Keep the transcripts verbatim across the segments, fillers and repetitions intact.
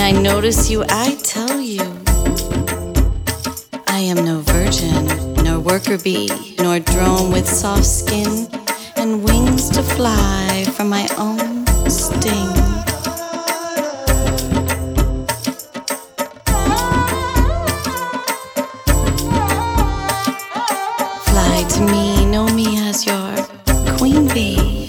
I notice you, I tell you, I am no virgin, nor worker bee, nor drone with soft skin and wings to fly from my own sting. Fly to me, know me as your queen bee.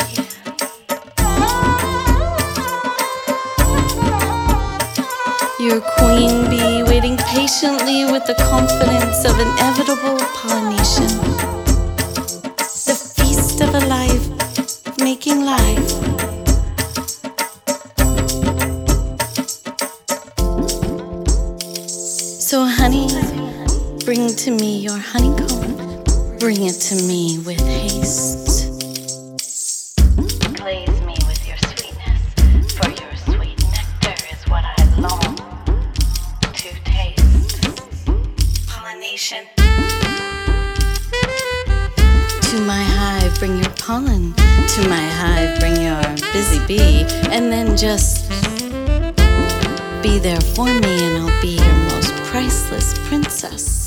Your queen bee waiting patiently with the confidence of inevitable pollination. The feast of a life, making life. So honey, bring to me your honeycomb. Bring it to me with haste. Glaze me with your sweetness, for your sweet nectar is what I long to taste. Pollination. To my hive, bring your pollen. To my hive, bring your busy bee. And then just be there for me, and I'll be your most priceless princess.